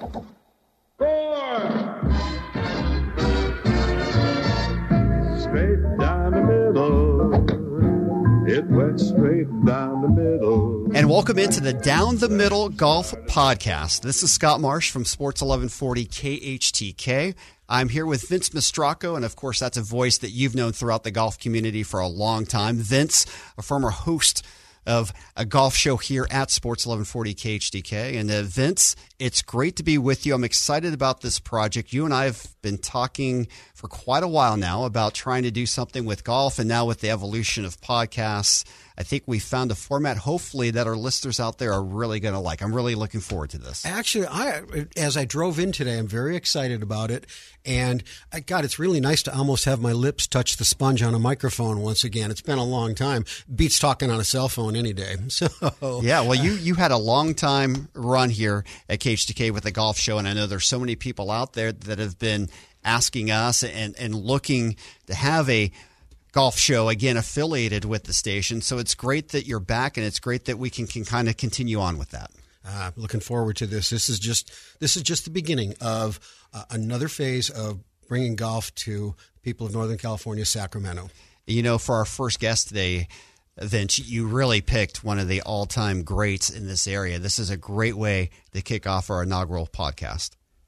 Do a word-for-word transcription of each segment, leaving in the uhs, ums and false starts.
Straight down the middle. It went straight down the middle. And welcome into the Down the Middle Golf Podcast. This is Scott Marsh from Sports eleven forty K H T K. I'm here with Vince Mistrocco, and of course, that's a voice that you've known throughout the golf community for a long time. Vince, a former host of a golf show here at Sports eleven forty K H D K. And uh, Vince, it's great to be with you. I'm excited about this project. You and I have been talking for quite a while now about trying to do something with golf, and now with the evolution of podcasts, I think we found a format, hopefully, that our listeners out there are really going to like. I'm really looking forward to this. Actually, I, as I drove in today, I'm very excited about it. And, I, God, it's really nice to almost have my lips touch the sponge on a microphone once again. It's been a long time. Beats talking on a cell phone any day. So yeah, well, you, you had a long time run here at K H T K with the golf show, and I know there's so many people out there that have been asking us and, and looking to have a golf show, again, affiliated with the station. So it's great that you're back, and it's great that we can, can kind of continue on with that. Uh, looking forward to this. This is just this is just the beginning of uh, another phase of bringing golf to people of Northern California, Sacramento. You know, for our first guest today, Vince, you really picked one of the all-time greats in this area. This is a great way to kick off our inaugural podcast.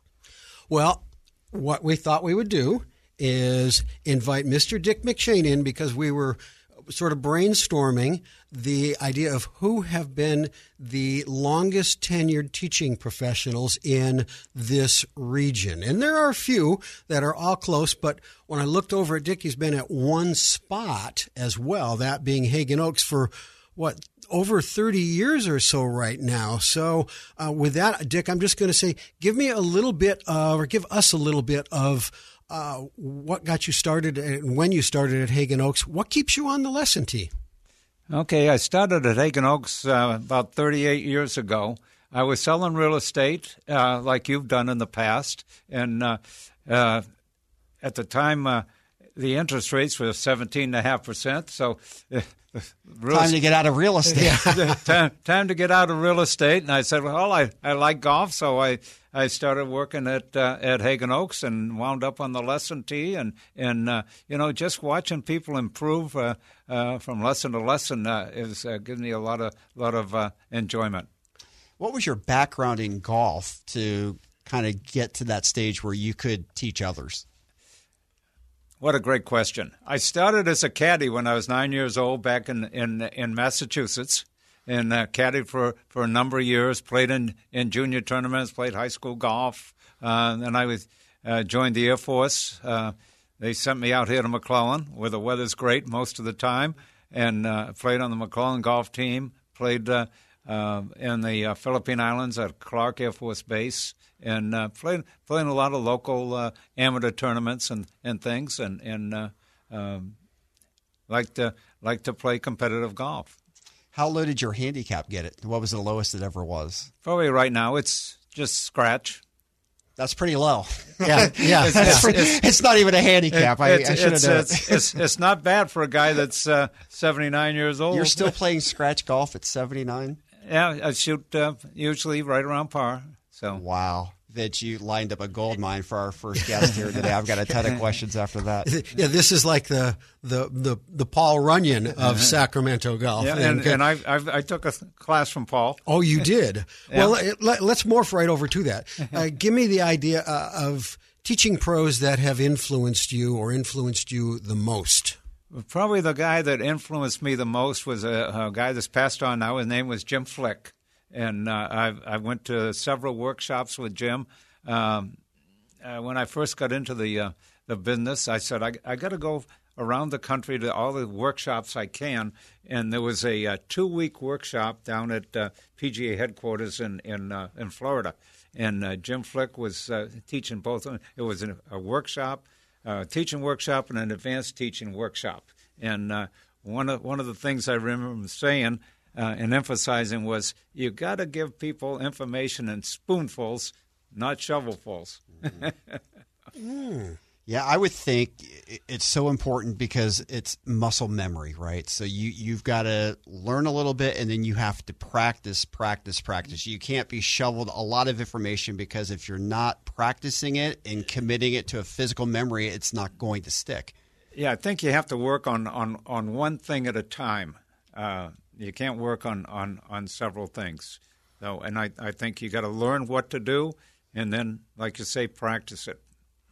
Well, what we thought we would do is invite Mister Dick McShane in, because we were sort of brainstorming the idea of who have been the longest tenured teaching professionals in this region. And there are a few that are all close, but when I looked over at Dick, he's been at one spot as well, that being Haggin Oaks for, what, over thirty years or so right now. So uh, with that, Dick, I'm just going to say, give me a little bit of, or give us a little bit of uh, what got you started and when you started at Haggin Oaks. What keeps you on the lesson tee? Okay, I started at Haggin Oaks uh, about thirty-eight years ago. I was selling real estate uh, like you've done in the past. And uh, uh, at the time, uh, the interest rates were seventeen point five percent. So uh, Real time to get out of real estate. Yeah, time, time to get out of real estate. And I said, well, I, I like golf, so I, I started working at uh, at Haggin Oaks and wound up on the lesson tee. And, and uh, you know, just watching people improve uh, uh, from lesson to lesson uh, is uh, giving me a lot of, lot of uh, enjoyment. What was your background in golf to kind of get to that stage where you could teach others? What a great question. I started as a caddy when I was nine years old back in in, in Massachusetts, and uh, caddied for, for a number of years, played in, in junior tournaments, played high school golf. Uh, and I was uh, joined the Air Force. Uh, they sent me out here to McClellan, where the weather's great most of the time, and uh, played on the McClellan golf team, played uh, uh, in the uh, Philippine Islands at Clark Air Force Base, and uh, playing playing a lot of local uh, amateur tournaments and, and things, and and uh, um, like to like to play competitive golf. How low did your handicap get it? What was the lowest it ever was? Probably right now it's just scratch. That's pretty low. Yeah, yeah. it's, it's, pretty, it's, it's not even a handicap. It, I, it's, I should have known. It's, it's, it's not bad for a guy that's uh, seventy-nine years old. You're still playing scratch golf at seventy-nine? Yeah, I shoot uh, usually right around par. So wow, that you lined up a gold mine for our first guest here today. I've got a ton of questions after that. Yeah, this is like the the the, the Paul Runyon of Sacramento golf. Yeah, and, and I I've, I took a class from Paul. Oh, you did? Yeah. Well, let, let's morph right over to that. Uh, give me the idea uh, of teaching pros that have influenced you or influenced you the most. Probably the guy that influenced me the most was a, a guy that's passed on now. His name was Jim Flick. And uh, I, I went to several workshops with Jim. Um, uh, when I first got into the uh, the business, I said, I, I got to go around the country to all the workshops I can. And there was a, a two-week workshop down at uh, P G A headquarters in in, uh, in Florida. And uh, Jim Flick was uh, teaching both. It was a, a workshop, a teaching workshop, and an advanced teaching workshop. And uh, one of one of the things I remember him saying Uh, and emphasizing was, you got to give people information in spoonfuls, not shovelfuls. mm. Yeah, I would think it's so important because it's muscle memory, right? So you, you've got to learn a little bit and then you have to practice, practice, practice. You can't be shoveled a lot of information because if you're not practicing it and committing it to a physical memory, it's not going to stick. Yeah, I think you have to work on, on, on one thing at a time. Uh, you can't work on, on, on several things. So, and I, I think you got to learn what to do and then, like you say, practice it.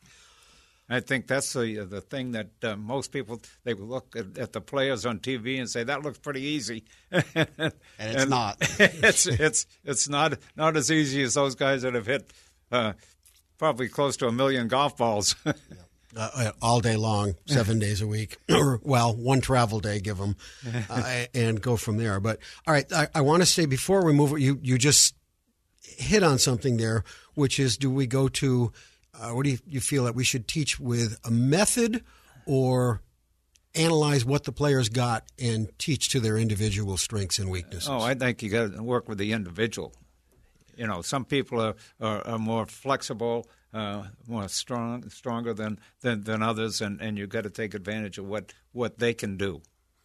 I think that's the the thing that uh, most people, they look at, at the players on T V and say that looks pretty easy, and it's and not. it's it's it's not not as easy as those guys that have hit uh, probably close to a million golf balls. uh, all day long, seven days a week, or well, one travel day, give them, uh, and go from there. But all right, I, I want to say before we move, you you just hit on something there, which is, do we go to Uh, what do you, you feel that we should teach with a method or analyze what the players got and teach to their individual strengths and weaknesses? Oh, I think you got to work with the individual. You know, some people are, are, are more flexible, uh, more strong, stronger than, than, than others, and, and you've got to take advantage of what, what they can do.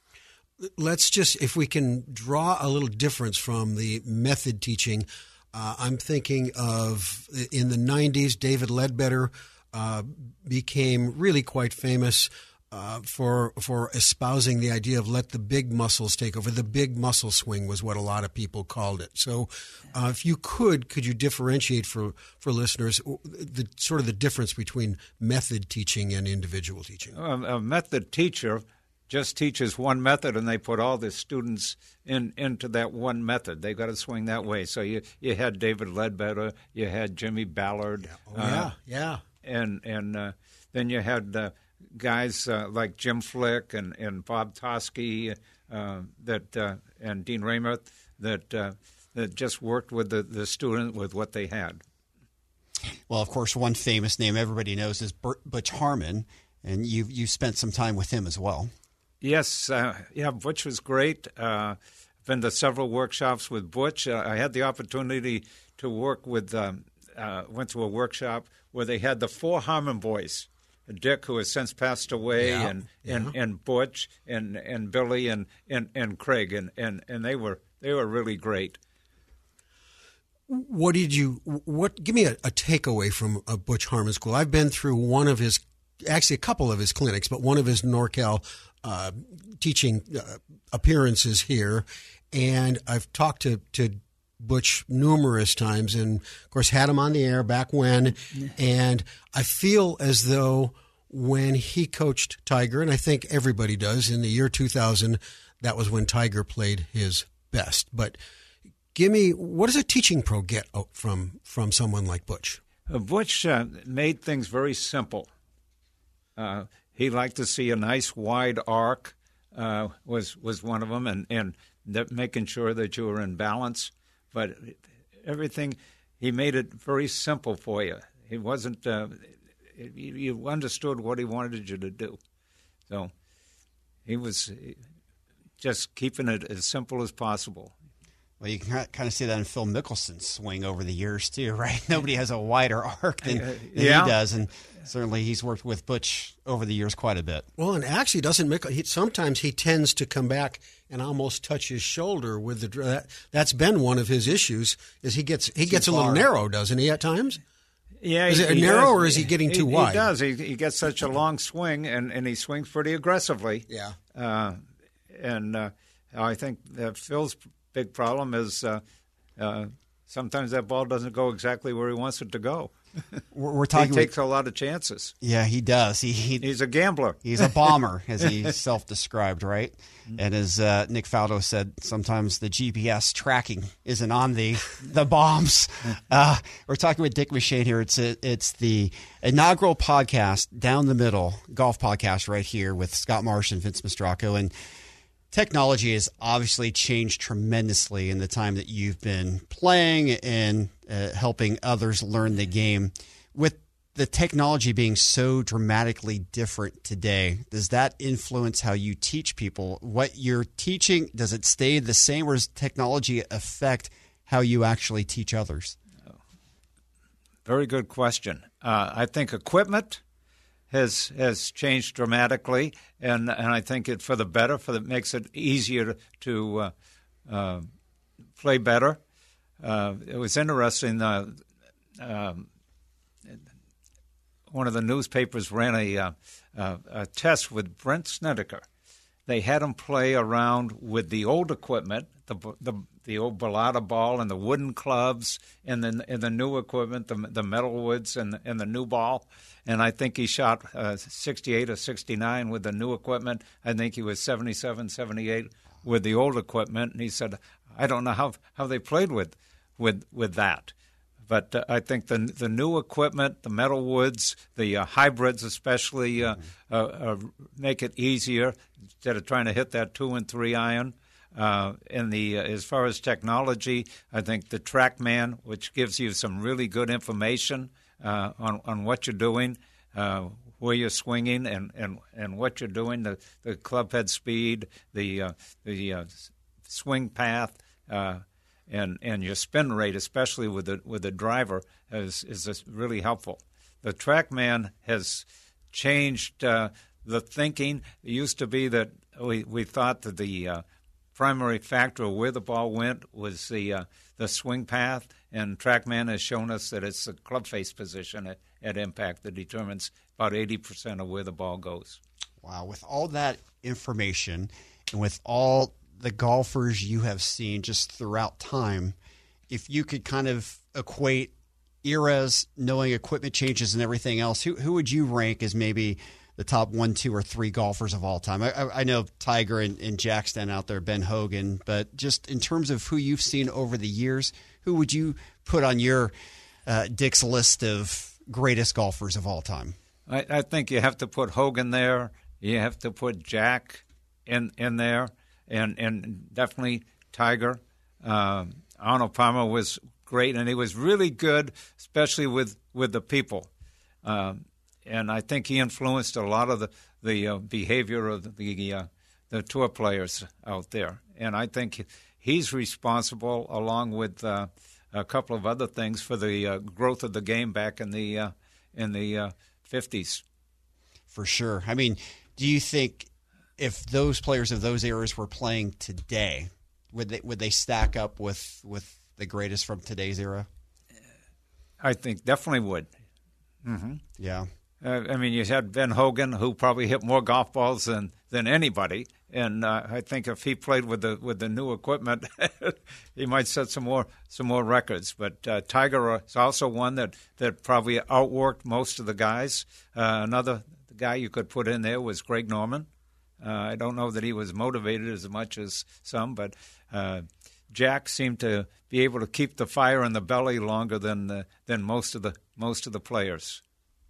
Let's just, if we can draw a little difference from the method teaching. Uh, I'm thinking of, in the nineties, David Ledbetter uh, became really quite famous uh, for for espousing the idea of let the big muscles take over. The big muscle swing was what a lot of people called it. So uh, if you could, could you differentiate for, for listeners the sort of the difference between method teaching and individual teaching? A, a method teacher just teaches one method, and they put all the students in into that one method. They got to swing that way. So you, you had David Ledbetter, you had Jimmy Ballard, yeah, oh, yeah, uh, yeah, and and uh, then you had uh, guys uh, like Jim Flick and, and Bob Tosky, uh, that uh, and Dean Raymond that uh, that just worked with the, the student with what they had. Well, of course, one famous name everybody knows is Butch Harmon, and you you spent some time with him as well. Yes, uh, yeah, Butch was great. Uh, I've been to several workshops with Butch. Uh, I had the opportunity to work with, um, uh, went to a workshop where they had the four Harmon boys, Dick, who has since passed away, yeah, and, yeah. and and Butch, and, and Billy, and, and, and Craig, and, and, and they were they were really great. What did you, what, give me a, a takeaway from a Butch Harmon school. I've been through one of his, actually a couple of his clinics, but one of his NorCal Uh, teaching uh, appearances here, and I've talked to, to Butch numerous times, and of course had him on the air back when, and I feel as though when he coached Tiger, and I think everybody does, in the year two thousand, that was when Tiger played his best. But give me, what does a teaching pro get from, from someone like Butch? Uh, Butch uh, made things very simple. Uh, He liked to see a nice wide arc, uh, was was one of them, and and that making sure that you were in balance. But everything, he made it very simple for you. He wasn't. Uh, you, you understood what he wanted you to do, so he was just keeping it as simple as possible. Well, you can kind of see that in Phil Mickelson's swing over the years, too, right? Nobody has a wider arc than, than yeah. he does, and certainly he's worked with Butch over the years quite a bit. Well, and actually doesn't Mickle, he, sometimes he tends to come back and almost touch his shoulder with the that, that's been one of his issues, is he gets he Too gets a far. little narrow, doesn't he, at times? Yeah, Is it he narrow, does. or is he getting too he, wide? He does. He, he gets such a long swing, and, and he swings pretty aggressively. Yeah. Uh, and uh, I think that Phil's big problem is uh, uh, sometimes that ball doesn't go exactly where he wants it to go. We're, we're talking. He takes a lot of chances. Yeah, he does. He, he He's a gambler. He's a bomber, as he self-described, right? And as uh, Nick Faldo said, sometimes the G P S tracking isn't on the the bombs. Uh, we're talking with Dick McShane here. It's a, it's the inaugural podcast, Down the Middle golf podcast, right here with Scott Marsh and Vince Mastracco. And technology has obviously changed tremendously in the time that you've been playing and uh, helping others learn the game. With the technology being so dramatically different today, does that influence how you teach people? What you're teaching, does it stay the same, or does technology affect how you actually teach others? Very good question. Uh, I think equipment has has changed dramatically, and and I think it for the better. For the makes it easier to uh, uh, play better. Uh, it was interesting. Uh, um, one of the newspapers ran a, uh, uh, a test with Brent Snedeker. They had him play around with the old equipment, the the, the old Bellata ball and the wooden clubs, and then and the new equipment, the the metal woods and the, and the new ball. And I think he shot uh, sixty-eight or sixty-nine with the new equipment. I think he was seventy-seven, seventy-eight with the old equipment. And he said, I don't know how how they played with with with that. But uh, I think the the new equipment, the metal woods, the uh, hybrids especially, uh, uh, uh, make it easier instead of trying to hit that two and three iron. Uh, and the uh, as far as technology, I think the TrackMan, which gives you some really good information uh, on on what you're doing, uh, where you're swinging, and, and, and what you're doing, the the club head speed, the uh, the uh, swing path. Uh, And and your spin rate, especially with the with the driver, is is really helpful. The TrackMan has changed uh, the thinking. It used to be that we, we thought that the uh, primary factor of where the ball went was the uh, the swing path, and TrackMan has shown us that it's the club face position at, at impact that determines about eighty percent of where the ball goes. Wow! With all that information, and with all the golfers you have seen just throughout time, if you could kind of equate eras, knowing equipment changes and everything else, who who would you rank as maybe the top one, two, or three golfers of all time? I, I, I know Tiger and, and Jack stand out there, Ben Hogan, but just in terms of who you've seen over the years, who would you put on your uh, Dick's list of greatest golfers of all time? I, I think you have to put Hogan there. You have to put Jack in in there. And and definitely Tiger. Um, Arnold Palmer was great, and he was really good, especially with, with the people. Um, and I think he influenced a lot of the the uh, behavior of the uh, the tour players out there. And I think he's responsible, along with uh, a couple of other things, for the uh, growth of the game back in the uh, in the uh, fifties. For sure. I mean, do you think if those players of those eras were playing today, would they would they stack up with, with the greatest from today's era? I think definitely would. Mm-hmm. Yeah. Uh, I mean, you had Ben Hogan, who probably hit more golf balls than, than anybody, and uh, I think if he played with the with the new equipment, he might set some more some more records. But uh, Tiger is also one that, that probably outworked most of the guys. Uh, another guy you could put in there was Greg Norman. Uh, I don't know that he was motivated as much as some, but uh, Jack seemed to be able to keep the fire in the belly longer than the, than most of the most of the players.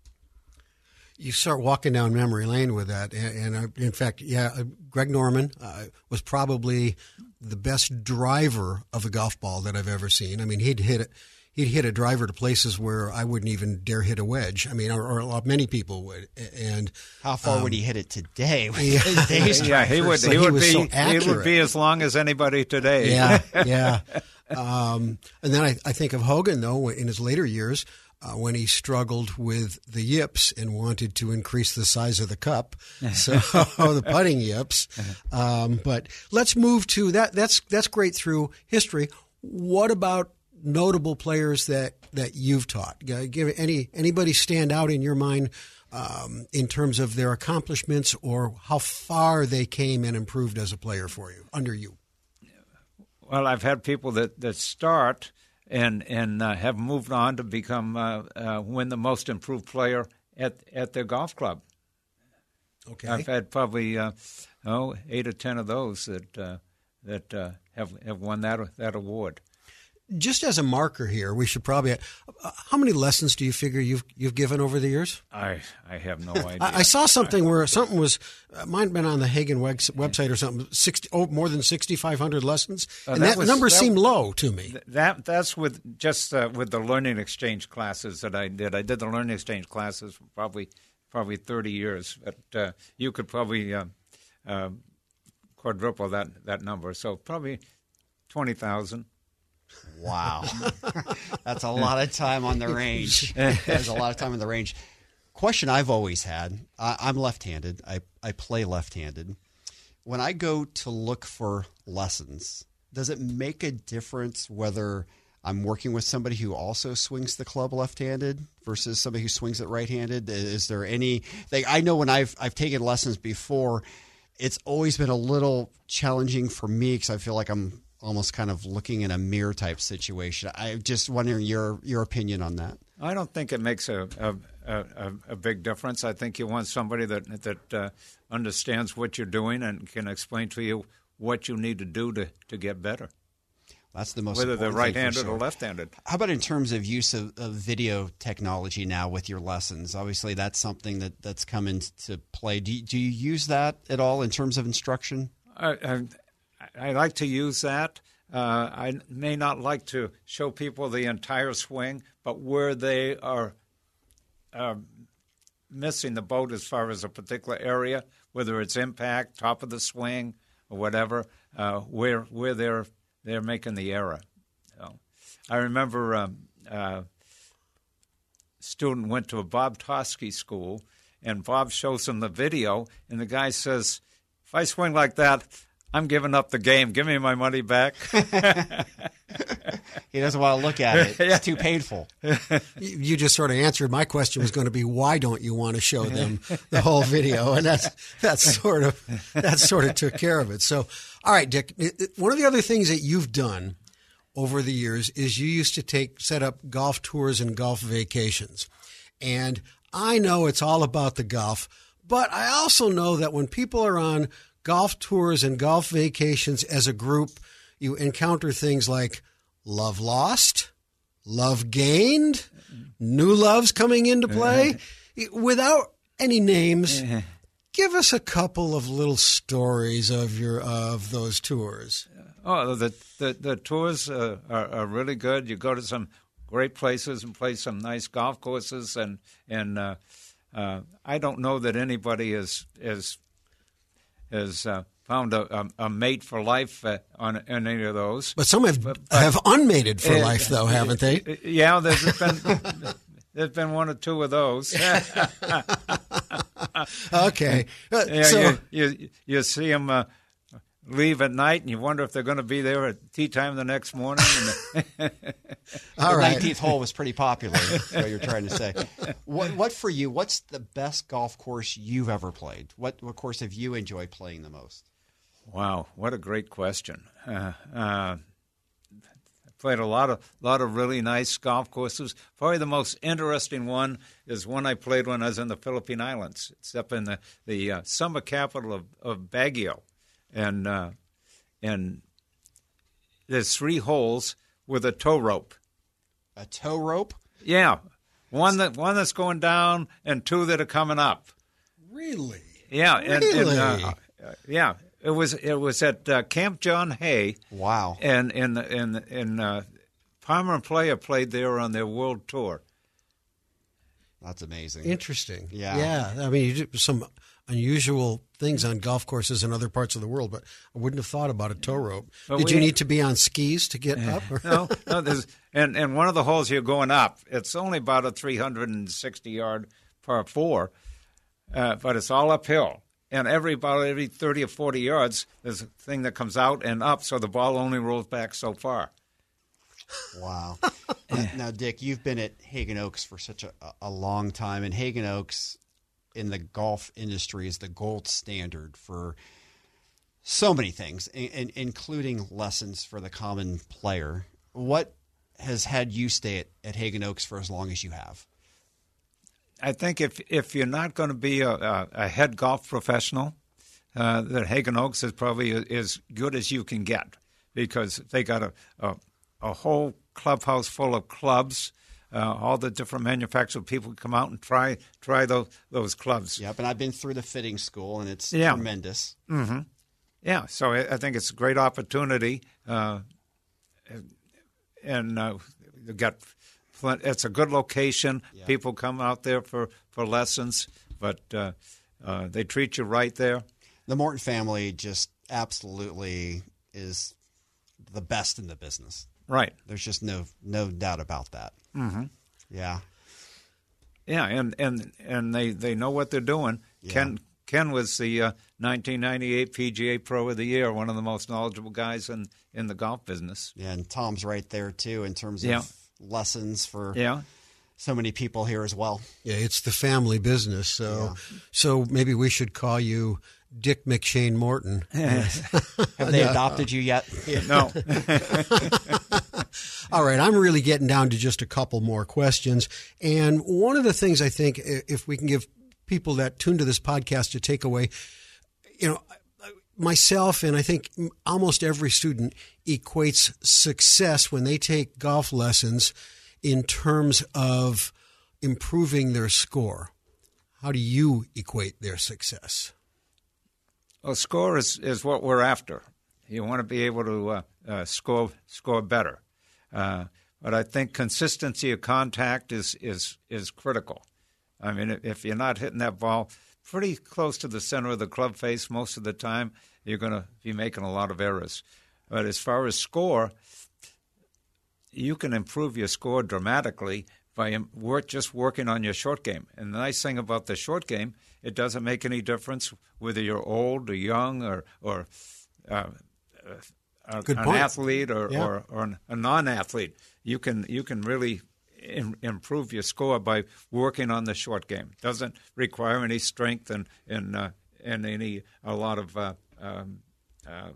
You start walking down memory lane with that, and, and uh, in fact, yeah, uh, Greg Norman uh, was probably the best driver of a golf ball that I've ever seen. I mean, he'd hit it. He'd hit a driver to places where I wouldn't even dare hit a wedge. I mean, or, or many people would. And how far um, would he hit it today? Yeah, yeah he would. So he, he would was be. so he would be as long as anybody today. Yeah, yeah. Um, and then I, I think of Hogan though in his later years uh, when he struggled with the yips and wanted to increase the size of the cup, so the putting yips. Um, but let's move to that. That's that's great through history. What about notable players that, that you've taught? Give any anybody stand out in your mind um, in terms of their accomplishments or how far they came and improved as a player for you under you? Well, I've had people that, that start and and uh, have moved on to become uh, uh, win the most improved player at at their golf club. Okay, I've had probably uh, oh eight or ten of those that uh, that uh, have have won that that award. Just as a marker here, we should probably. Uh, how many lessons do you figure you've you've given over the years? I I have no idea. I, I saw something where something was uh, might have been on the Hagen website or something. Sixty oh, more than sixty five hundred lessons, uh, and that, that was, number that, seemed low to me. That that's with just uh, with the learning exchange classes that I did. I did the learning exchange classes for probably probably thirty years, but uh, you could probably uh, uh, quadruple that that number. So probably twenty thousand. Wow. That's a lot of time on the range. That's a lot of time on the range. question I've always had, I, I'm left-handed. I, I play left-handed. When I go to look for lessons, does it make a difference whether I'm working with somebody who also swings the club left-handed versus somebody who swings it right-handed? Is there any thing? I know when I've I've taken lessons before, it's always been a little challenging for me because I feel like I'm almost kind of looking in a mirror type situation. I'm just wondering your your opinion on that. I don't think it makes a a, a, a big difference. I think you want somebody that that uh, understands what you're doing and can explain to you what you need to do to, to get better. That's the most whether they're important thing for right-handed sure. or left-handed. How about in terms of use of, of video technology now with your lessons? Obviously, that's something that, that's come into play. Do you, do you use that at all in terms of instruction? I, I, I like to use that. Uh, I may not like to show people the entire swing, but where they are uh, missing the boat as far as a particular area, whether it's impact, top of the swing, or whatever, uh, where where they're they're making the error. So, I remember um, uh, a student went to a Bob Tosky school, and Bob shows him the video, and the guy says, "If I swing like that, I'm giving up the game. Give me my money back." He doesn't want to look at it. It's too painful. You just sort of answered my question was going to be, why don't you want to show them the whole video? And that's that's sort of that sort of took care of it. So, all right, Dick, one of the other things that you've done over the years is you used to take set up golf tours and golf vacations. And I know it's all about the golf, but I also know that when people are on golf tours and golf vacations as a group, you encounter things like love lost, love gained, new loves coming into play. Without any names, give us a couple of little stories of your of those tours. Oh, the the, the tours uh, are, are really good. You go to some great places and play some nice golf courses, and and uh, uh, I don't know that anybody is is has uh, found a, a, a mate for life uh, on, on any of those. But some have but, but, have unmated for uh, life, though, haven't they? Yeah, there's been there's been one or two of those. Okay, uh, yeah, so you, you you see them uh, leave at night, and you wonder if they're going to be there at tea time the next morning. And all the right. nineteenth hole was pretty popular, is what you're trying to say. What, what for you, what's the best golf course you've ever played? What, what course have you enjoyed playing the most? Wow, what a great question. Uh, uh, I played a lot of lot of really nice golf courses. Probably the most interesting one is one I played when I was in the Philippine Islands. It's up in the, the uh, summer capital of, of Baguio. And, uh, and there's three holes with a tow rope. A tow rope? Yeah, one that one that's going down and two that are coming up. Really? Yeah, and, Really? and uh, uh, yeah. It was it was at uh, Camp John Hay. Wow. And in in in uh, Palmer and Player played there on their world tour. That's amazing. Interesting. Yeah. Yeah. I mean, you do some unusual things on golf courses in other parts of the world, but I wouldn't have thought about a tow rope. But Did we- you need to be on skis to get up? Or? No, no. There's and and one of the holes you're going up. It's only about a three hundred sixty yard par four, uh, but it's all uphill. And every about every thirty or forty yards, there's a thing that comes out and up, so the ball only rolls back so far. Wow. Now, Dick, you've been at Hagen Oaks for such a, a long time, and Hagen Oaks in the golf industry is the gold standard for so many things, in, in, including lessons for the common player. What has had you stay at, at Hagen Oaks for as long as you have? I think if if you're not going to be a, a, a head golf professional, uh, that Hagen Oaks is probably as good as you can get, because they got a a, a whole clubhouse full of clubs. Uh, all the different manufacturer people come out and try try those those clubs. Yep, and I've been through the fitting school, and it's Yeah. tremendous. Mm-hmm. Yeah, so I, I think it's a great opportunity, uh, and uh, you got. It's a good location. Yeah. People come out there for, for lessons, but uh, uh, they treat you right there. The Morton family just absolutely is the best in the business. Right. There's just no no doubt about that. Mm-hmm. Yeah. Yeah, and, and, and they, they know what they're doing. Yeah. Ken Ken was the uh, nineteen ninety-eight P G A Pro of the Year, one of the most knowledgeable guys in, in the golf business. Yeah, and Tom's right there, too, in terms of Yeah. lessons for Yeah. so many people here as well. Yeah, it's the family business. So, Yeah. so maybe we should call you Dick McShane Morton. Have they adopted you yet? No. All right, I'm really getting down to just a couple more questions. And one of the things I think, i- if we can give people that tune to this podcast to take away, you know, myself and I think almost every student equates success when they take golf lessons in terms of improving their score. How do you equate their success? Well, score is, is what we're after. You want to be able to uh, uh, score score better. Uh, but I think consistency of contact is, is, is critical. I mean, if you're not hitting that ball pretty close to the center of the club face most of the time, you're going to be making a lot of errors. But as far as score, you can improve your score dramatically by work, just working on your short game. And the nice thing about the short game, it doesn't make any difference whether you're old or young or or uh, uh, Good an point. athlete or, Yeah. or, or a non-athlete. You can you can really im- improve your score by working on the short game. Doesn't require any strength and and uh, and any a lot of uh, um, uh,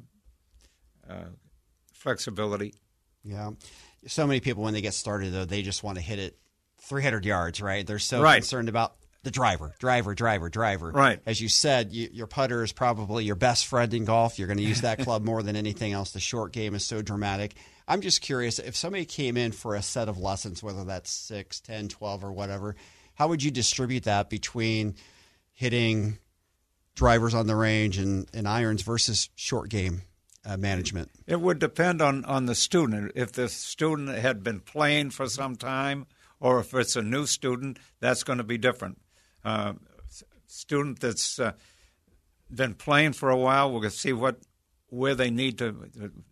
uh, flexibility. Yeah. So many people, when they get started, though, they just want to hit it three hundred yards, right? They're so Right. concerned about the driver, driver, driver, driver. Right. As you said, you, your putter is probably your best friend in golf. You're going to use that club more than anything else. The short game is so dramatic. I'm just curious, if somebody came in for a set of lessons, whether that's six, ten, twelve, or whatever, how would you distribute that between hitting drivers on the range and, and irons versus short game uh, management? It would depend on, on the student. If the student had been playing for some time, or if it's a new student, that's going to be different. Uh, student that's uh, been playing for a while, we're going to see what where they need to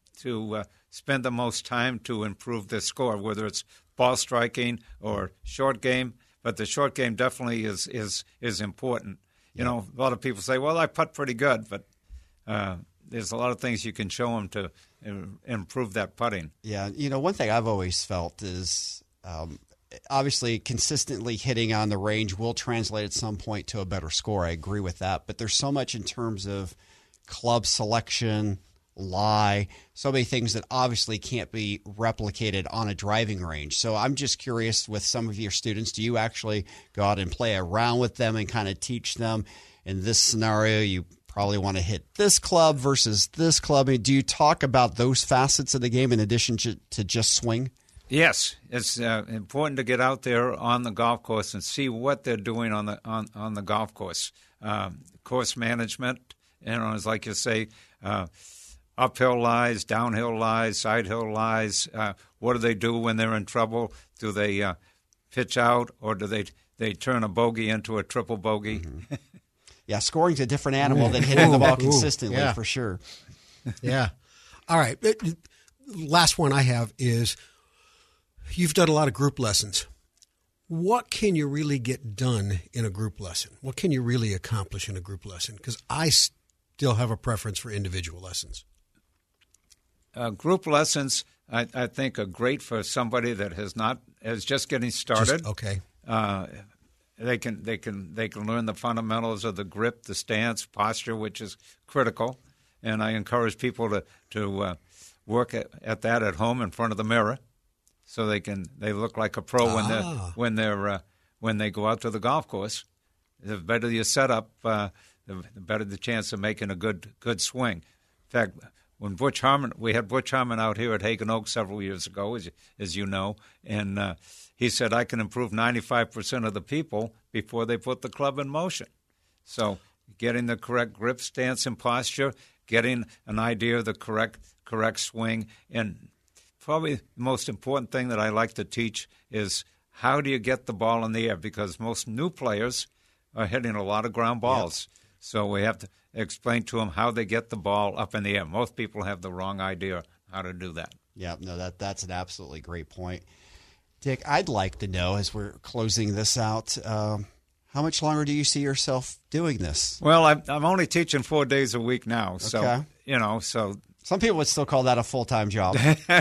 to uh, spend the most time to improve their score, whether it's ball striking or short game. But the short game definitely is is is important. You know, a lot of people say, "Well, I putt pretty good," but uh, there's a lot of things you can show them to uh, improve that putting. Yeah, you know, one thing I've always felt is um, obviously consistently hitting on the range will translate at some point to a better score. I agree with that. But there's so much in terms of club selection, lie, so many things that obviously can't be replicated on a driving range. So I'm just curious, with some of your students, do you actually go out and play around with them and kind of teach them, in this scenario, you probably want to hit this club versus this club? I mean, do you talk about those facets of the game in addition to, to just swing? Yes, it's uh, important to get out there on the golf course and see what they're doing on the on, on the golf course. Um, course management, you know, is like you say, uh, uphill lies, downhill lies, side hill lies. Uh, what do they do when they're in trouble? Do they uh, pitch out, or do they they turn a bogey into a triple bogey? Mm-hmm. Yeah, scoring's a different animal than hitting the ball Ooh, consistently, yeah. for sure. Yeah. All right. Last one I have is, you've done a lot of group lessons. What can you really get done in a group lesson? What can you really accomplish in a group lesson? Because I still have a preference for individual lessons. Uh, group lessons, I, I think, are great for somebody that has not is just getting started. Just- okay. Uh, they can they can they can learn the fundamentals of the grip, the stance, posture, which is critical. And I encourage people to to uh, work at, at that at home in front of the mirror, so they can they look like a pro when they Ah. when they're uh, when they go out to the golf course. The better your setup, uh, the, the better the chance of making a good good swing. In fact, when Butch Harmon, we had Butch Harmon out here at Hagen Oak several years ago, as, as you know, and uh, he said, I can improve ninety-five percent of the people before they put the club in motion. So getting the correct grip, stance, and posture, getting an idea of the correct correct swing, and probably the most important thing that I like to teach is how do you get the ball in the air, because most new players are hitting a lot of ground balls. Yep. So we have to explain to them how they get the ball up in the air. Most people have the wrong idea how to do that. Yeah, no, that that's an absolutely great point. Dick, I'd like to know, as we're closing this out, um, how much longer do you see yourself doing this? Well, I'm, I'm only teaching four days a week now, so Okay. you know, so Some people would still call that a full-time job.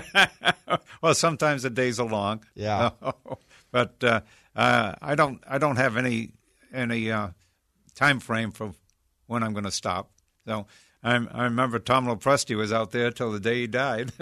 well, sometimes the days are long. Yeah. but uh, uh, I don't I don't have any any uh, time frame for when I'm going to stop. So I, I remember Tom Lopresti was out there till the day he died.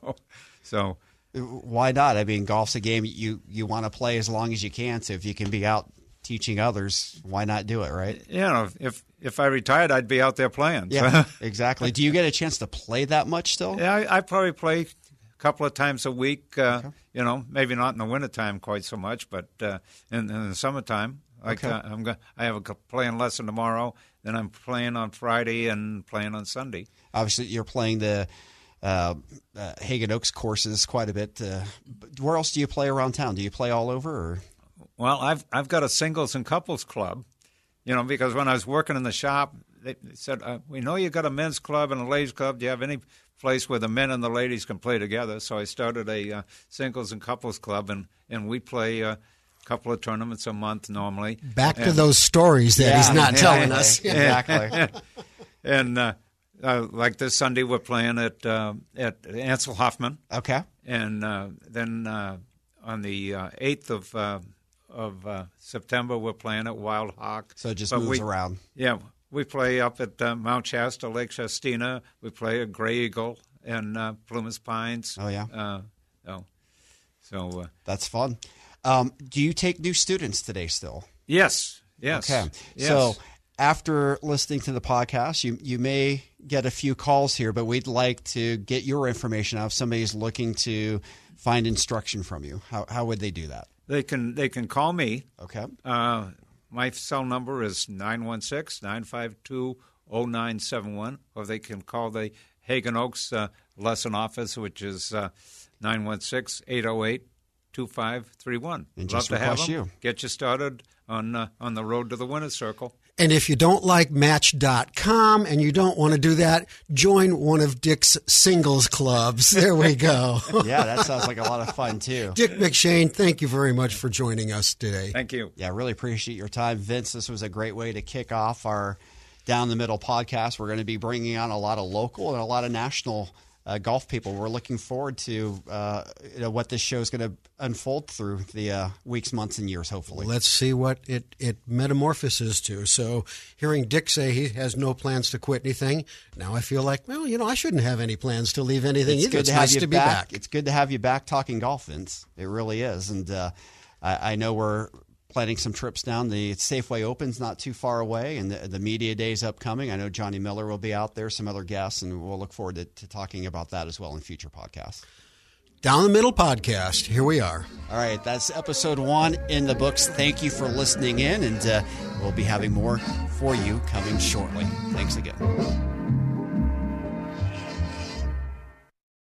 so. Why not? I mean, golf's a game you, you want to play as long as you can. So if you can be out teaching others, why not do it, right? You know, if if I retired, I'd be out there playing. Yeah, exactly. Do you get a chance to play that much still? Yeah, I, I probably play a couple of times a week. Uh, okay. You know, maybe not in the wintertime quite so much, but uh, in, in the summertime. Like okay. uh, I'm go- I have a playing lesson tomorrow, then I'm playing on Friday and playing on Sunday. Obviously, you're playing the uh, uh, Hagen Oaks courses quite a bit. Uh, where else do you play around town? Do you play all over? Or? Well, I've I've got a singles and couples club, you know, because when I was working in the shop, they said, uh, we know you got a men's club and a ladies club. Do you have any place where the men and the ladies can play together? So I started a uh, singles and couples club, and, and we play uh, a couple of tournaments a month normally. Back and, to those stories that yeah, he's not yeah, telling yeah, us. Exactly. and uh, uh, like this Sunday, we're playing at uh, at Ansel Hoffman. Okay. And uh, then uh, on the uh, eighth of uh, of uh, September, we're playing at Wild Hawk. So it just but moves we, around. Yeah, we play up at uh, Mount Shasta, Lake Shastina. We play at Gray Eagle and uh, Plumas Pines. Oh, yeah. Uh, oh, so uh, that's fun. Um, do you take new students today still? Yes. Yes. Okay. Yes. So after listening to the podcast, you you may get a few calls here, but we'd like to get your information out if somebody's looking to find instruction from you. How how would they do that? They can they can call me. Okay. Uh, my cell number is nine one six, nine five two, zero nine seven one, or they can call the Hagen Oaks uh, lesson office, which is uh, nine one six, eight zero eight, two five three one. And Love just to have request them. you. Get you started on uh, on the road to the winner's circle. And if you don't like Match dot com and you don't want to do that, join one of Dick's singles clubs. There we go. Yeah, that sounds like a lot of fun, too. Dick McShane, thank you very much for joining us today. Thank you. Yeah, really appreciate your time. Vince, this was a great way to kick off our Down the Middle podcast. We're going to be bringing on a lot of local and a lot of national uh, golf people. We're looking forward to uh, you know, what this show is going to unfold through the uh, weeks, months, and years, hopefully. Let's see what it, it metamorphoses to. So hearing Dick say he has no plans to quit anything, now I feel like, well, you know, I shouldn't have any plans to leave anything It's either. good It's to have nice you to be back. It's good to have you back talking golf, Vince. It really is. And uh, I, I know we're planning some trips down. The Safeway Open's not too far away, and the, the media day's upcoming. I know Johnny Miller will be out there, some other guests, and we'll look forward to, to talking about that as well in future podcasts. Down the Middle podcast. Here we are. All right, that's episode one in the books. Thank you for listening in, and uh, we'll be having more for you coming shortly. Thanks again.